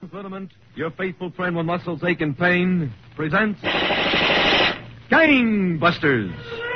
Liniment, your faithful friend when muscles ache and pain, presents Gangbusters.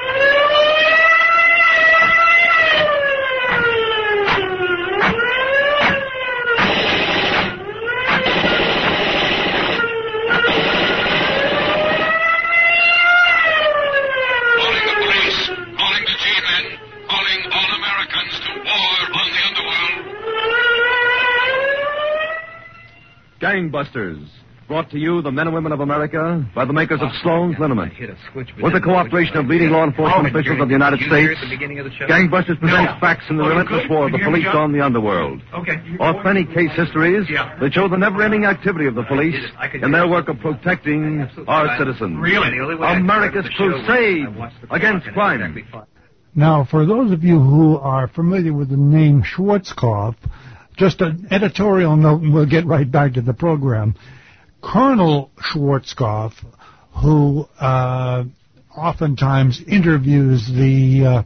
Gangbusters, brought to you, the men and women of America, by the makers of Sloan's Liniment. With the cooperation of leading law enforcement officials of the United States, Gangbusters presents facts in the relentless war of the police on the underworld. Authentic case histories that show the never-ending activity of the police in their work of protecting our citizens. America's crusade against crime. Now, for those of you who are familiar with the name Schwarzkopf, just an editorial note, and we'll get right back to the program. Colonel Schwarzkopf, who oftentimes interviews the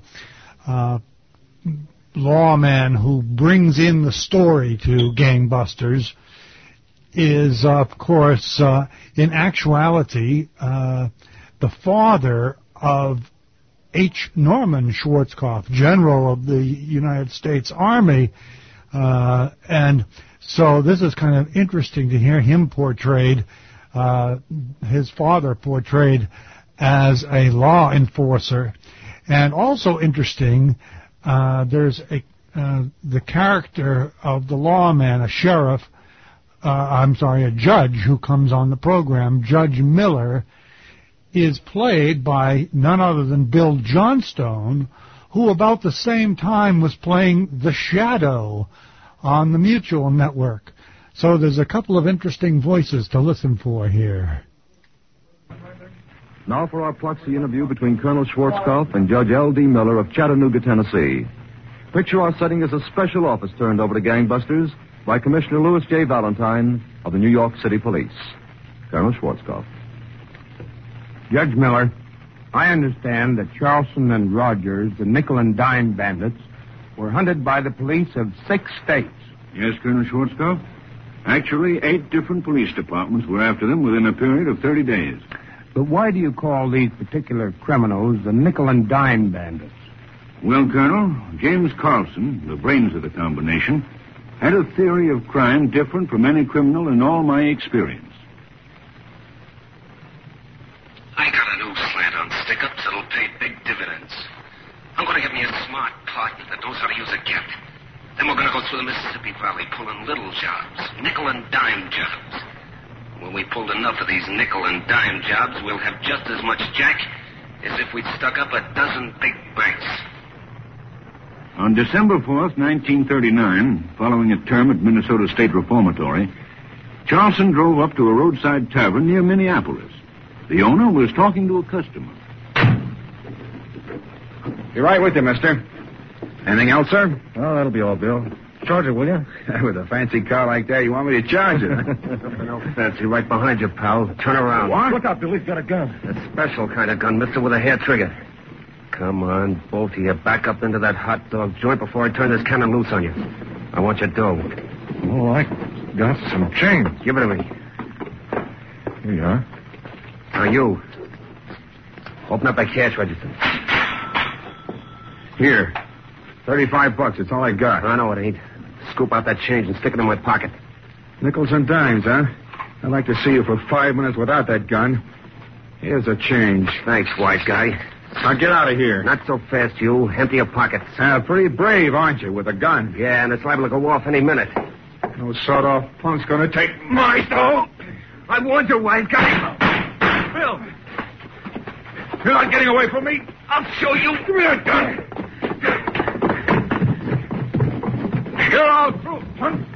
lawman who brings in the story to Gangbusters, is, of course, in actuality, the father of H. Norman Schwarzkopf, General of the United States Army. And so this is kind of interesting to hear him portrayed, his father portrayed as a law enforcer. And also interesting, there's the character of the lawman, a sheriff, a judge who comes on the program, Judge Miller, is played by none other than Bill Johnstone, who about the same time was playing The Shadow on the Mutual Network. So there's a couple of interesting voices to listen for here. Now for our proxy interview between Colonel Schwarzkopf and Judge L.D. Miller of Chattanooga, Tennessee. Picture our setting as a special office turned over to Gangbusters by Commissioner Louis J. Valentine of the New York City Police. Colonel Schwarzkopf. Judge Miller, I understand that Charleston and Rogers, the nickel and dime bandits, were hunted by the police of 6 states. Yes, Colonel Schwarzkopf. Actually, 8 different police departments were after them within a period of 30 days. But why do you call these particular criminals the nickel and dime bandits? Well, Colonel, James Carlson, the brains of the combination, had a theory of crime different from any criminal in all my experience. I got a new slant on stick-ups that'll pay big dividends. I'm going to get me a smart partner that knows how to use a gat. Then we're going to go through the Mississippi Valley pulling little jobs, nickel and dime jobs. When we pulled enough of these nickel and dime jobs, we'll have just as much jack as if we'd stuck up a dozen big banks. On December 4th, 1939, following a term at Minnesota State Reformatory, Charleston drove up to a roadside tavern near Minneapolis. The owner was talking to a customer. Be right with you, mister. Anything else, sir? Oh, that'll be all, Bill. Charge it, will you? With a fancy car like that, you want me to charge it? No fancy. Right behind you, pal. Turn around. What? Look out, Bill. He's got a gun. A special kind of gun, mister, with a hair trigger. Come on, both of you. Back up into that hot dog joint before I turn this cannon loose on you. I want your dough. Oh, I got some change. Give it to me. Here you are. Now, you. Open up that cash register. Here. $35. It's all I got. I know it ain't. Scoop out that change and stick it in my pocket. Nickels and dimes, huh? I'd like to see you for 5 minutes without that gun. Here's a change. Thanks, white guy. Now get out of here. Not so fast, you. Empty your pockets. Pretty brave, aren't you, with a gun? Yeah, and it's liable to go off any minute. No sawed-off punk's gonna take my dough. I warned you, white guy. Bill! You're not getting away from me. I'll show you. Give me that gun. You're all through, punk.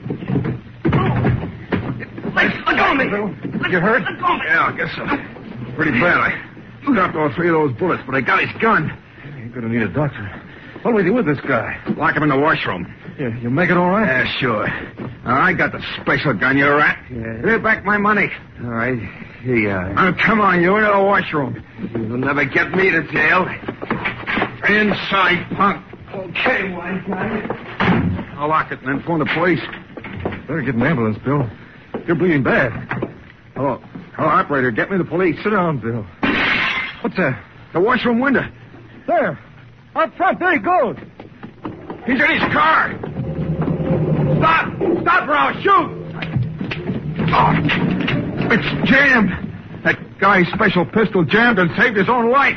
Let go of me. You hurt? Let go of me. Yeah, I guess so. Pretty bad. I dropped all 3 of those bullets, but I got his gun. You're going to need a doctor. What do we do with this guy? Lock him in the washroom. Yeah, you make it all right? Yeah, sure. I got the special gun, you rat. Yeah. Give me back my money. All right. Here you are. Now, come on, you into the washroom. You'll never get me to jail. Inside, punk. Okay, white guy. I'll lock it and then phone the police. Better get an ambulance, Bill. You're bleeding bad. Hello, operator, get me the police. Sit down, Bill. What's that? The washroom window. There. Up front. There he goes. He's in his car. Stop or I'll shoot. Oh, it's jammed. That guy's special pistol jammed and saved his own life.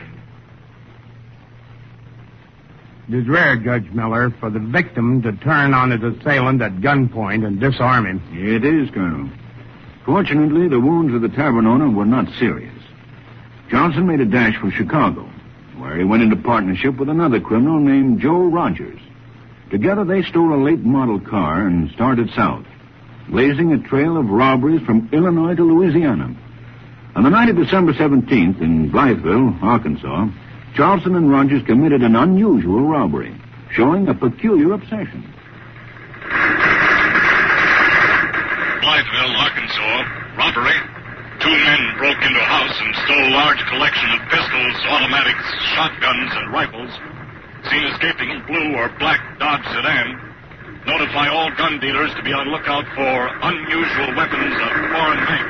It is rare, Judge Miller, for the victim to turn on his assailant at gunpoint and disarm him. It is, Colonel. Fortunately, the wounds of the tavern owner were not serious. Johnson made a dash for Chicago, where he went into partnership with another criminal named Joe Rogers. Together, they stole a late-model car and started south, blazing a trail of robberies from Illinois to Louisiana. On the night of December 17th in Blytheville, Arkansas, Charleston and Rogers committed an unusual robbery, showing a peculiar obsession. Blytheville, Arkansas, robbery. 2 men broke into a house and stole a large collection of pistols, automatics, shotguns, and rifles. Seen escaping in blue or black Dodge sedan. Notify all gun dealers to be on lookout for unusual weapons of foreign make.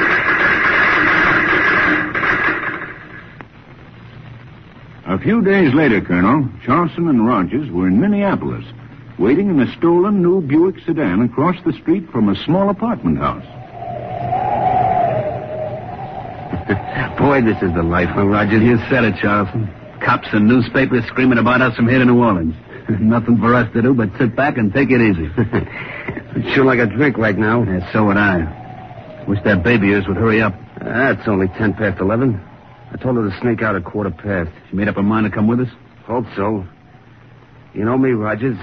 A few days later, Colonel, Charleston and Rogers were in Minneapolis, waiting in a stolen new Buick sedan across the street from a small apartment house. Boy, this is the life, huh, Rogers? You said it, Charleston. Cops and newspapers screaming about us from here to New Orleans. Nothing for us to do but sit back and take it easy. I'd sure like a drink right now. Yeah, so would I. Wish that baby of yours would hurry up. It's only 10 past 11. I told her to sneak out at 15:15. She made up her mind to come with us? Hope so. You know me, Rogers.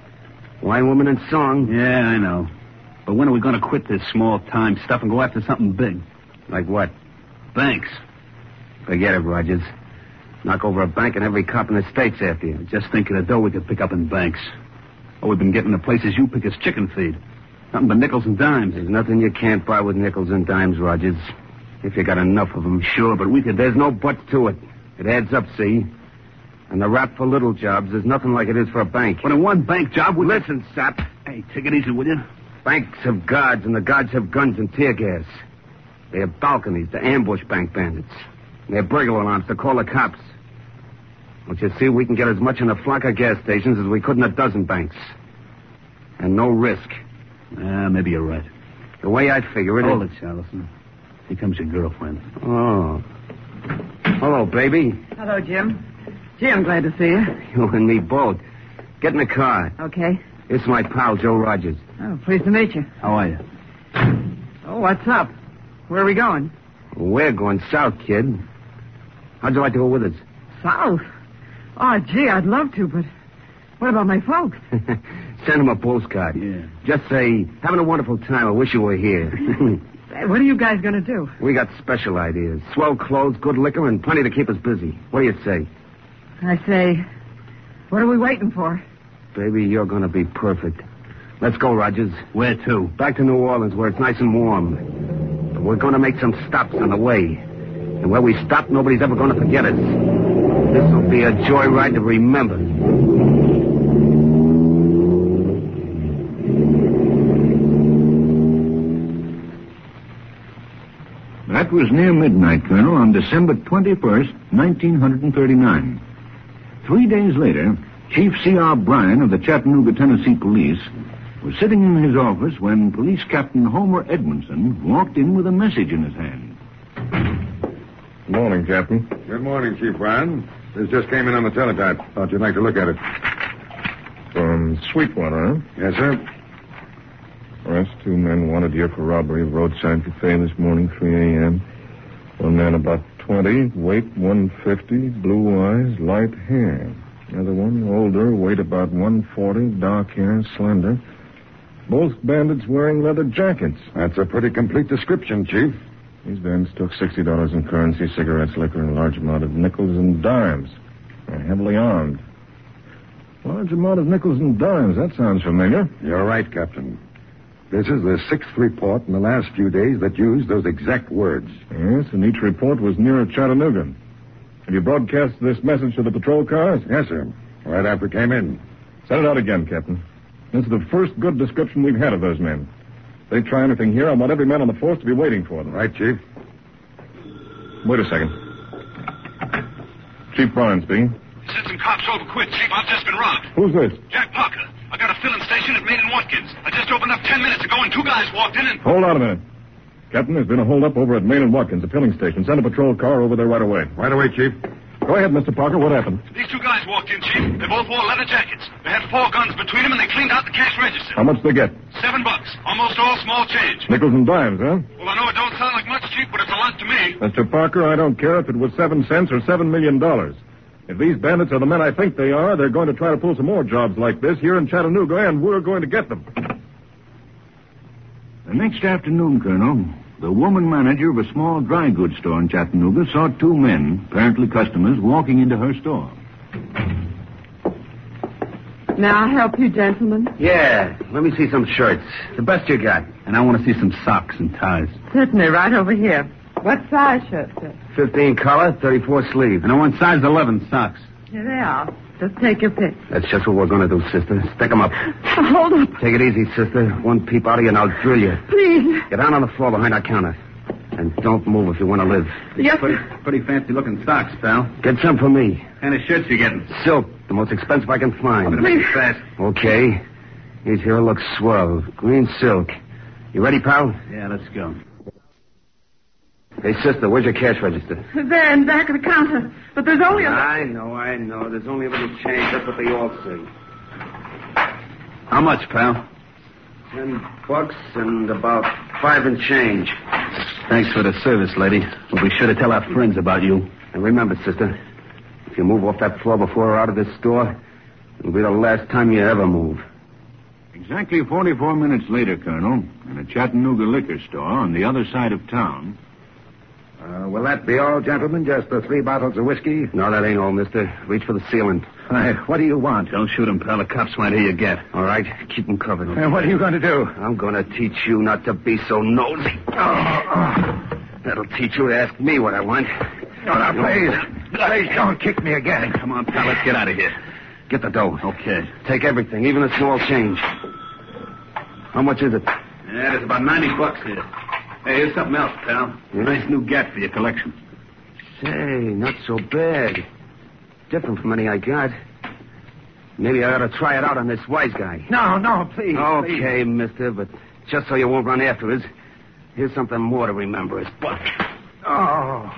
Wine, woman, and song. Yeah, I know. But when are we going to quit this small-time stuff and go after something big? Like what? Banks. Forget it, Rogers. Knock over a bank and every cop in the state's after you. Just think of the dough we could pick up in banks. All we've been getting the places you pick is chicken feed. Nothing but nickels and dimes. There's nothing you can't buy with nickels and dimes, Rogers. If you got enough of them. Sure, but we could... There's no buts to it. It adds up, see? And the rap for little jobs is nothing like it is for a bank. But in one bank job... Listen, Sap. Hey, take it easy, will you? Banks have guards, and the guards have guns and tear gas. They have balconies to ambush bank bandits. And they have burglar alarms to call the cops. Don't you see, we can get as much in a flock of gas stations as we could in a dozen banks. And no risk. Maybe you're right. The way I figure it... Hold it, Charleston. Here comes your girlfriend. Oh. Hello, baby. Hello, Jim. Gee, I'm glad to see you. You and me both. Get in the car. Okay. It's my pal, Joe Rogers. Oh, pleased to meet you. How are you? Oh, what's up? Where are we going? We're going south, kid. How'd you like to go with us? South? Oh, gee, I'd love to, but what about my folks? Send them a postcard. Yeah. Just say, having a wonderful time. I wish you were here. Hey, what are you guys going to do? We got special ideas. Swell clothes, good liquor, and plenty to keep us busy. What do you say? I say, what are we waiting for? Baby, you're going to be perfect. Let's go, Rogers. Where to? Back to New Orleans, where it's nice and warm. But we're going to make some stops on the way. And where we stop, nobody's ever going to forget us. This will be a joyride to remember. That was near midnight, Colonel, on December 21st, 1939. 3 days later, Chief C.R. Bryan of the Chattanooga, Tennessee Police was sitting in his office when Police Captain Homer Edmondson walked in with a message in his hand. Good morning, Captain. Good morning, Chief Bryan. This just came in on the teletype. Thought you'd like to look at it. From Sweetwater, huh? Yes, sir. Arrest 2 men wanted here for robbery of roadside cafe this morning, 3 a.m. One man about 20, weight 150, blue eyes, light hair. The other one, older, weight about 140, dark hair, slender. Both bandits wearing leather jackets. That's a pretty complete description, Chief. These bandits took $60 in currency, cigarettes, liquor, and a large amount of nickels and dimes. They're heavily armed. Large amount of nickels and dimes. That sounds familiar. You're right, Captain. This is the 6th report in the last few days that used those exact words. Yes, and each report was near Chattanooga. Have you broadcast this message to the patrol cars? Yes, sir. Right after it came in. Send it out again, Captain. This is the first good description we've had of those men. If they try anything here, I want every man on the force to be waiting for them. Right, Chief. Wait a second. Chief Bryan speaking. Send some cops over quick, Chief. I've just been robbed. Who's this? Jack Parker. I got a filling station at Main and Watkins. I just opened up 10 minutes ago and 2 guys walked in and... Hold on a minute. Captain, there's been a holdup over at Main and Watkins, a filling station. Send a patrol car over there right away. Right away, Chief. Go ahead, Mr. Parker. What happened? These 2 guys walked in, Chief. They both wore leather jackets. They had 4 guns between them and they cleaned out the cash register. How much did they get? $7. Almost all small change. Nickels and dimes, huh? Well, I know it don't sound like much, Chief, but it's a lot to me. Mr. Parker, I don't care if it was 7 cents or $7 million. If these bandits are the men I think they are, they're going to try to pull some more jobs like this here in Chattanooga, and we're going to get them. The next afternoon, Colonel, the woman manager of a small dry goods store in Chattanooga saw 2 men, apparently customers, walking into her store. May I help you, gentlemen? Yeah, let me see some shirts. The best you got. And I want to see some socks and ties. Certainly, right over here. What size shirt, sir? 15 collar, 34 sleeve. And I want size 11 socks. Here they are. Just take your pick. That's just what we're going to do, sister. Stick 'em up. Hold up. Take it easy, sister. One peep out of you and I'll drill you. Please. Get down on the floor behind our counter. And don't move if you want to live. Yes, sir. Pretty fancy-looking socks, pal. Get some for me. What kind of shirts you getting? Silk, the most expensive I can find. Better make it fast. Okay. These here look swell. Green silk. You ready, pal? Yeah, let's go. Hey, sister, where's your cash register? There in back of the counter. But there's only a... I know. There's only a little change. That's what they all say. How much, pal? $10 and about 5 and change. Thanks for the service, lady. We'll be sure to tell our friends about you. And remember, sister, if you move off that floor before we're out of this store, it'll be the last time you ever move. Exactly 44 minutes later, Colonel, in a Chattanooga liquor store on the other side of town. Will that be all, gentlemen? Just the 3 bottles of whiskey? No, that ain't all, mister. Reach for the ceiling. What do you want? Don't shoot him, pal. The cops might hear you get. All right? Keep them covered. And what are you going to do? I'm going to teach you not to be so nosy. That'll teach you to ask me what I want. Now, please don't kick me again. Come on, pal. Let's get out of here. Get the dough. Okay. Take everything, even the small change. How much is it? Yeah, there's about $90 here. Hey, here's something else, pal. A nice new gat for your collection. Say, not so bad. Different from any I got. Maybe I ought to try it out on this wise guy. No, please. Okay, mister, but just so you won't run after us, here's something more to remember. It's buck. Oh.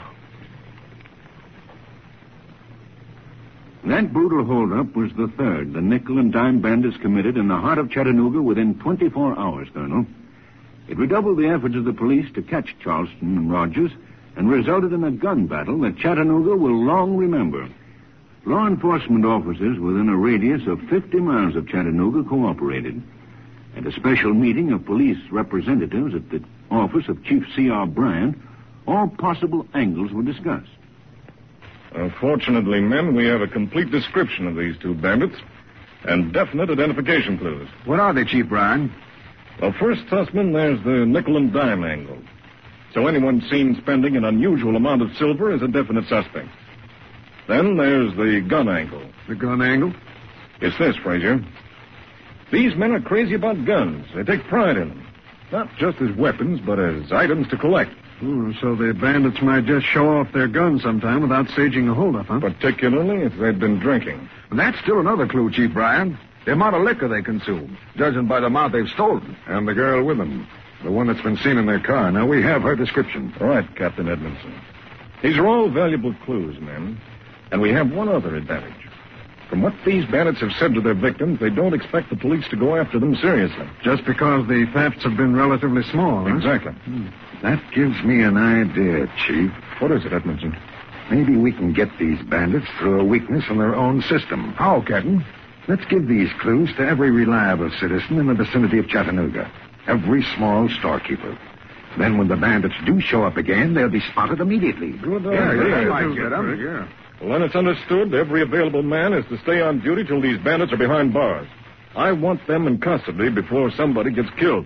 That brutal holdup was the third the nickel and dime bandits committed in the heart of Chattanooga within 24 hours, Colonel. It redoubled the efforts of the police to catch Charleston and Rogers and resulted in a gun battle that Chattanooga will long remember. Law enforcement officers within a radius of 50 miles of Chattanooga cooperated. At a special meeting of police representatives at the office of Chief C.R. Bryant, all possible angles were discussed. Fortunately, men, we have a complete description of these 2 bandits and definite identification clues. What are they, Chief Bryan? Well, first, Sussman, there's the nickel and dime angle. So anyone seen spending an unusual amount of silver is a definite suspect. Then there's the gun angle. The gun angle? It's this, Frazier. These men are crazy about guns. They take pride in them. Not just as weapons, but as items to collect. So the bandits might just show off their guns sometime without staging a holdup, huh? Particularly if they'd been drinking. That's still another clue, Chief Bryan. The amount of liquor they consume, judging by the amount they've stolen. And the girl with them. The one that's been seen in their car. Now, we have her description. All right, Captain Edmondson. These are all valuable clues, men. And we have one other advantage. From what these bandits have said to their victims, they don't expect the police to go after them seriously. Just because the thefts have been relatively small, huh? Exactly. That gives me an idea, Chief. What is it, Edmondson? Maybe we can get these bandits through a weakness in their own system. How, Captain? Let's give these clues to every reliable citizen in the vicinity of Chattanooga. Every small storekeeper. Then when the bandits do show up again, they'll be spotted immediately. Good idea. Well, then it's understood every available man is to stay on duty till these bandits are behind bars. I want them in custody before somebody gets killed.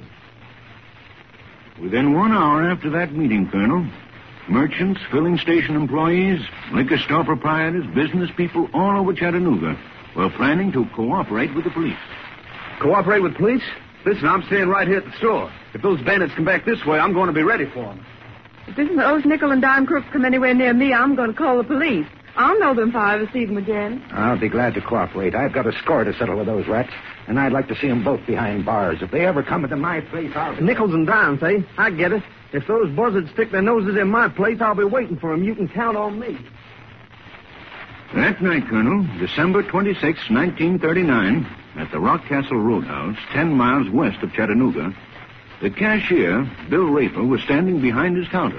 Within 1 hour after that meeting, Colonel, merchants, filling station employees, liquor store proprietors, business people all over Chattanooga were planning to cooperate with the police. Cooperate with police? Listen, I'm staying right here at the store. If those bandits come back this way, I'm going to be ready for them. If those nickel and dime crooks come anywhere near me, I'm going to call the police. I'll know them if I ever see them again. I'll be glad to cooperate. I've got a score to settle with those rats, and I'd like to see them both behind bars. If they ever come into my place, I'll... Nickels and dimes, eh? I get it. If those buzzards stick their noses in my place, I'll be waiting for them. You can count on me. That night, Colonel, December 26, 1939, at the Rockcastle Roadhouse, 10 miles west of Chattanooga, the cashier, Bill Raper, was standing behind his counter.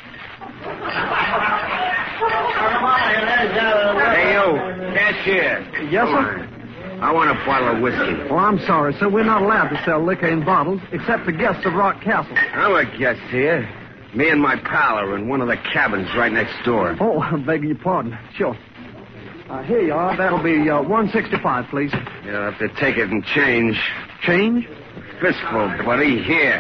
Hey, you, cashier. Yes, sir? I want a bottle of whiskey. Oh, I'm sorry, sir. We're not allowed to sell liquor in bottles, except to guests of Rock Castle. I'm a guest here. Me and my pal are in one of the cabins right next door. Oh, I beg your pardon. Sure. Here you are. That'll be $165, please. You'll have to take it and change. Change? Fistful, buddy. Here.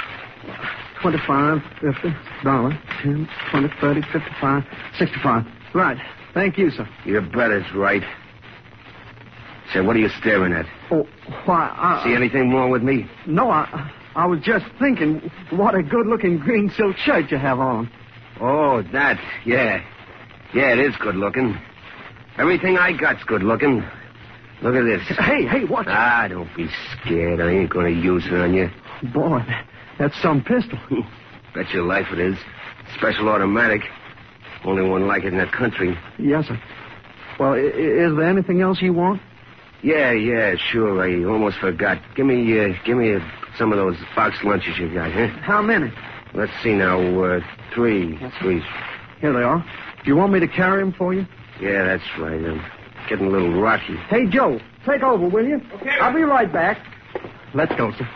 25, $50, 10, 20, 30, 55, 65. Right. Thank you, sir. You bet it's right. Say, what are you staring at? Oh, why, See anything wrong with me? No, I was just thinking what a good-looking green silk shirt you have on. Oh, that. Yeah. Yeah, it is good-looking. Everything I got's good-looking. Look at this. Hey, watch it. Ah, don't be scared. I ain't going to use it on you. Boy, that's some pistol. Bet your life it is. Special automatic. Only one like it in that country. Yes, sir. Well, is there anything else you want? Yeah, sure. I almost forgot. Give me some of those box lunches you got, huh? How many? Let's see now. 3. Yes, 3. Here they are. Do you want me to carry them for you? Yeah, that's right. I'm getting a little rocky. Hey, Joe, take over, will you? Okay. I'll be right back. Let's go, sir.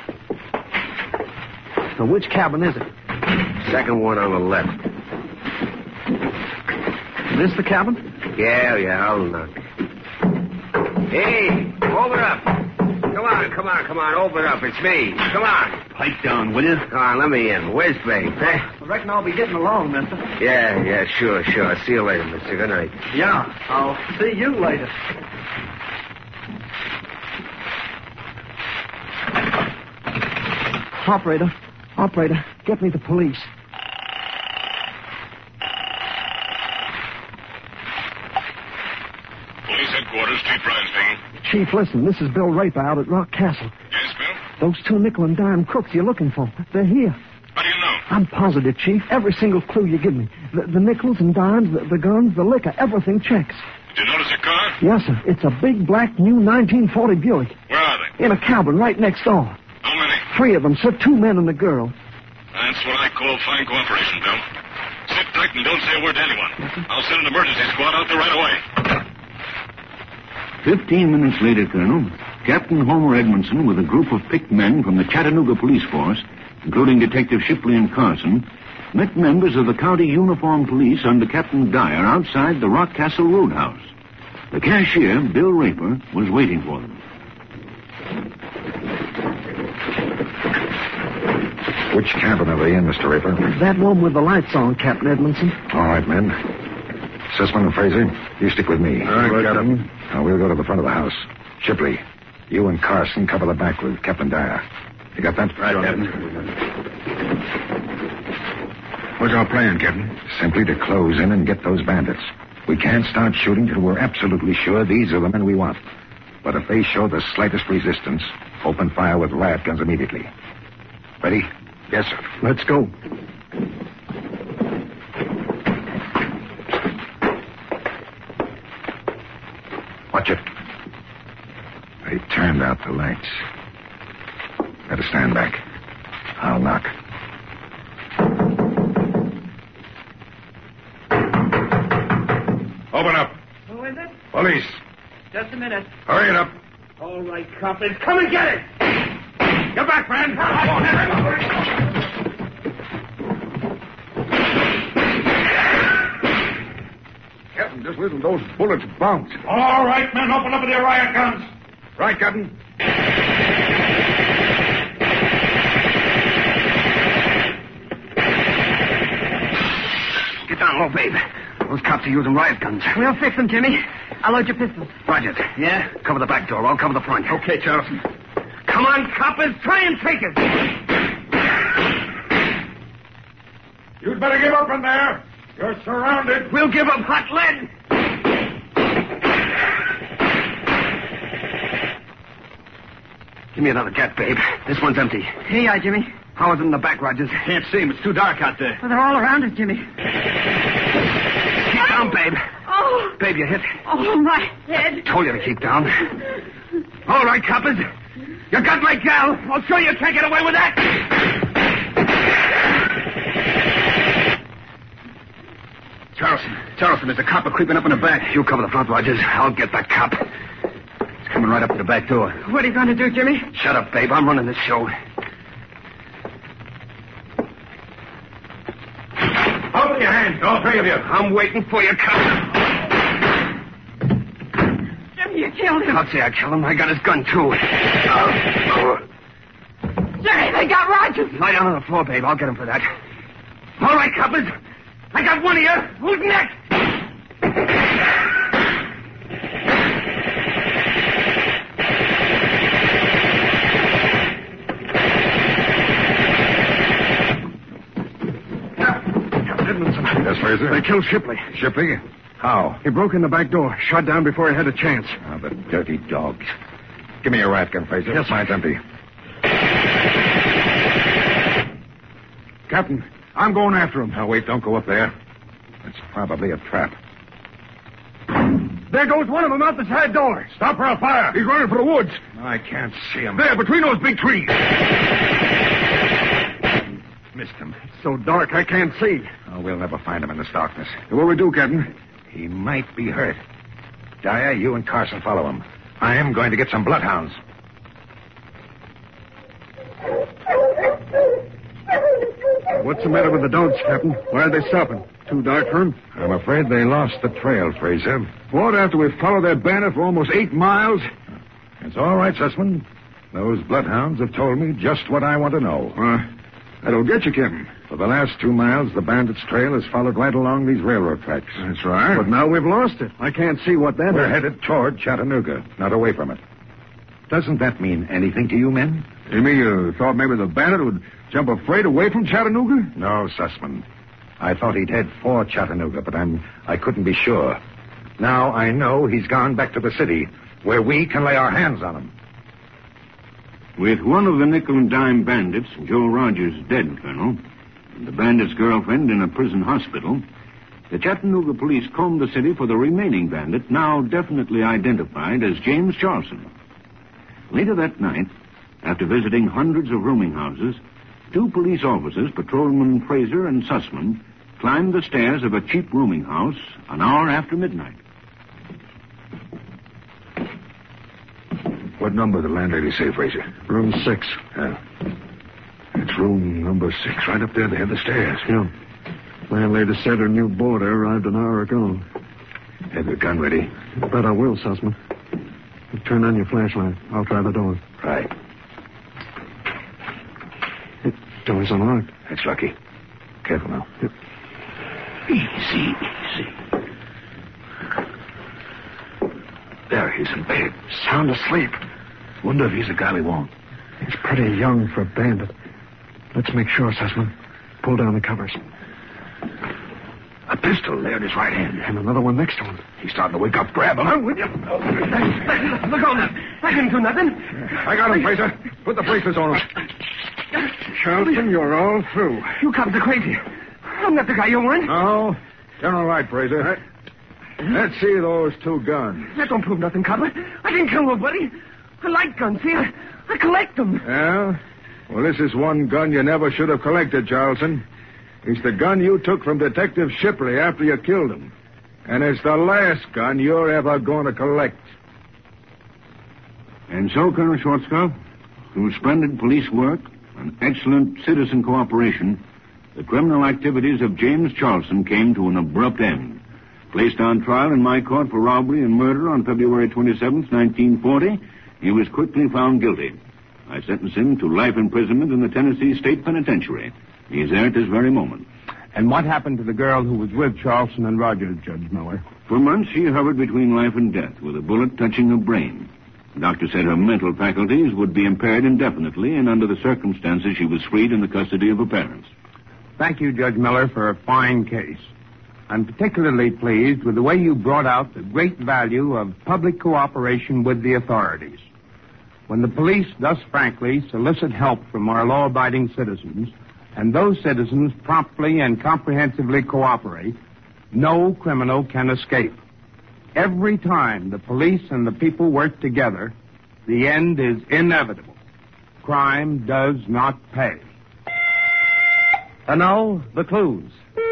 Now, which cabin is it? Second one on the left. This the cabin? Yeah, I'll knock. Hey, open up. Come on, open up. It's me. Come on. Pipe down, will you? Come on, let me in. Where's Babe? I reckon I'll be getting along, mister. Yeah, sure. See you later, mister. Good night. Yeah, I'll see you later. Operator, get me the police. Police headquarters, Chief Ryan speaking. Chief, listen, this is Bill Raper out at Rock Castle. Yes, Bill? Those 2 nickel and dime crooks you're looking for, they're here. How do you know? I'm positive, Chief. Every single clue you give me. The nickels and dimes, the guns, the liquor, everything checks. Did you notice a car? Yes, sir. It's a big, black, new 1940 Buick. Where are they? In a cabin right next door. How many? 3 of them, sir. 2 men and a girl. That's what I call fine cooperation, Bill. Sit tight and don't say a word to anyone. I'll send an emergency squad out there right away. 15 minutes later, Colonel, Captain Homer Edmondson, with a group of picked men from the Chattanooga police force, including Detective Shipley and Carson, met members of the county uniformed police under Captain Dyer outside the Rockcastle Roadhouse. The cashier, Bill Raper, was waiting for them. Which cabin are they in, Mr. Raper? That one with the lights on, Captain Edmondson. All right, men. Sussman and Fraser, you stick with me. All right, Captain. Now, we'll go to the front of the house. Shipley, you and Carson cover the back with Captain Dyer. You got that? Right, Captain. What's our plan, Captain? Simply to close in and get those bandits. We can't start shooting till we're absolutely sure these are the men we want. But if they show the slightest resistance, open fire with riot guns immediately. Ready? Yes, sir. Let's go. Watch it. They turned out the lights. Better stand back. I'll knock. Open up. Who is it? Police. Just a minute. Hurry it up. All right, coppers. Come and get it! Get back, man. Captain, just listen to those bullets bounce. All right, men, open up with your riot guns. Right, Captain. Get down low, Babe. Those cops are using riot guns. We'll fix them, Jimmy. I'll load your pistols. Roger. Yeah? Cover the back door. I'll cover the front. Okay, Charleston. Come on, coppers. Try and take it. You'd better give up in there. You're surrounded. We'll give up hot lead. Give me another gat, babe. This one's empty. Here you are, Jimmy. How is it in the back, Rogers? Can't see him. It's too dark out there. Well, they're all around us, Jimmy. Keep down, babe. Oh. Babe, you hit. Oh, my head. Told you to keep down. All right, coppers. You got my gal. I'll show you can't get away with that. Charleston, there's a copper creeping up in the back. You cover the front, Rogers. I'll get that cop. He's coming right up to the back door. What are you going to do, Jimmy? Shut up, babe. I'm running this show. Open your hands, all three of you. I'm waiting for you, cop. Jimmy, you killed him. I'll say I killed him. I got his gun, too. Jimmy, they got Rogers. Lie down on the floor, babe. I'll get him for that. All right, coppers. I got one of you. Who's next? Edmondson. Yes, Fraser? They killed Shipley. Shipley? How? He broke in the back door. Shot down before he had a chance. Oh, the dirty dogs. Give me your rat gun, Fraser. Yes, mine's empty. Captain, I'm going after him. Now, wait, don't go up there. It's probably a trap. There goes one of them out the side door. Stop or I'll fire. He's running for the woods. I can't see him. There, between those big trees. Missed him. It's so dark, I can't see. Oh, we'll never find him in this darkness. What'll we do, Captain? He might be hurt. Dyer, you and Carson follow him. I am going to get some bloodhounds. What's the matter with the dogs, Captain? Why are they stopping? Too dark for them? I'm afraid they lost the trail, Fraser. What, after we've followed their banner for almost 8 miles? It's all right, Sussman. Those bloodhounds have told me just what I want to know. That'll get you, Captain. For the last 2 miles, the bandits' trail has followed right along these railroad tracks. That's right. But now we've lost it. I can't see what that We're is. headed toward Chattanooga, not away from it. Doesn't that mean anything to you men? You mean you thought maybe the bandit would jump afraid away from Chattanooga? No, Sussman. I thought he'd head for Chattanooga, but I couldn't be sure. Now I know he's gone back to the city, where we can lay our hands on him. With one of the nickel and dime bandits, Joe Rogers, dead, Colonel, and the bandit's girlfriend in a prison hospital, the Chattanooga police combed the city for the remaining bandit, now definitely identified as James Charleston. Later that night, after visiting hundreds of rooming houses, 2 police officers, Patrolman Fraser and Sussman, climbed the stairs of a cheap rooming house an hour after midnight. What number did the landlady say, Fraser? Room 6. It's room number 6, right up there at the head of the stairs. Yeah. Landlady said her new boarder arrived an hour ago. Have your gun ready? Bet I will, Sussman. Turn on your flashlight. I'll try the door. Right. Door's unlocked. That's lucky. Careful now. Yep. Easy. There, he's in bed. Sound asleep. Wonder if he's the guy we want. He's pretty young for a bandit. Let's make sure, Sussman. Pull down the covers. A pistol there in his right hand. And another one next to him. He's starting to wake up. Grab him. I'm with you. Look on that. I didn't do nothing. I got him, Fraser. Put the bracelets on him. Charleston, you're all through. You cops are crazy. I'm not the guy you want. No. You're all right, Fraser. Let's see those 2 guns. That don't prove nothing, copper. I didn't kill nobody. I like guns. See, I collect them. Yeah? Well, this is one gun you never should have collected, Charleston. It's the gun you took from Detective Shipley after you killed him. And it's the last gun you're ever going to collect. And so, Colonel Schwarzkopf, through splendid police work and excellent citizen cooperation, the criminal activities of James Charleston came to an abrupt end. Placed on trial in my court for robbery and murder on February 27th, 1940, he was quickly found guilty. I sentenced him to life imprisonment in the Tennessee State Penitentiary. He is there at this very moment. And what happened to the girl who was with Charleston and Rogers, Judge Miller? For months, she hovered between life and death, with a bullet touching her brain. The doctor said her mental faculties would be impaired indefinitely, and under the circumstances, she was freed in the custody of her parents. Thank you, Judge Miller, for a fine case. I'm particularly pleased with the way you brought out the great value of public cooperation with the authorities. When the police thus frankly solicit help from our law-abiding citizens, and those citizens promptly and comprehensively cooperate, no criminal can escape. Every time the police and the people work together, the end is inevitable. Crime does not pay. And now, the clues.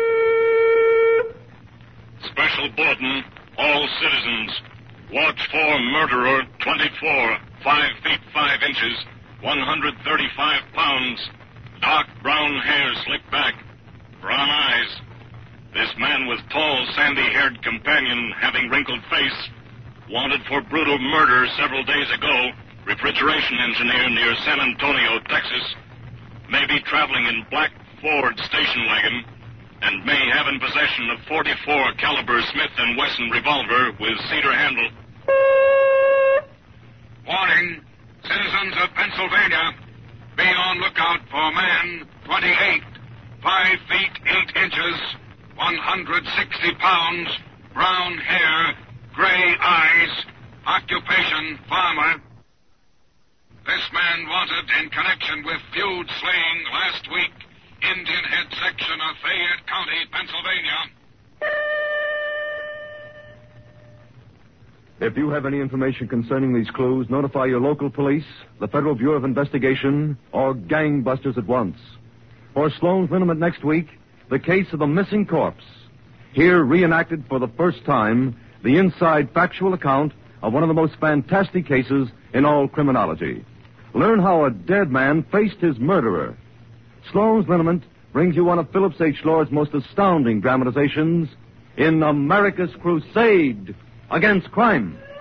Special bulletin, all citizens. Watch for murderer 24, 5 feet 5 inches, 135 pounds, dark brown hair slicked back, brown eyes. This man with tall, sandy-haired companion having wrinkled face, wanted for brutal murder several days ago, refrigeration engineer near San Antonio, Texas, may be traveling in black Ford station wagon, and may have in possession a .44 caliber Smith & Wesson revolver with cedar handle. Warning, citizens of Pennsylvania, be on lookout for man 28, 5 feet 8 inches, 160 pounds, brown hair, gray eyes, occupation farmer. This man wanted in connection with feud slaying last week, Indian Head section of Fayette County, Pennsylvania. If you have any information concerning these clues, notify your local police, the Federal Bureau of Investigation, or gangbusters at once. For Sloan's Liniment next week, the case of the missing corpse. Here, reenacted for the first time, the inside factual account of one of the most fantastic cases in all criminology. Learn how a dead man faced his murderer. Sloan's Liniment brings you one of Phillips H. Lord's most astounding dramatizations in America's Crusade against Crime.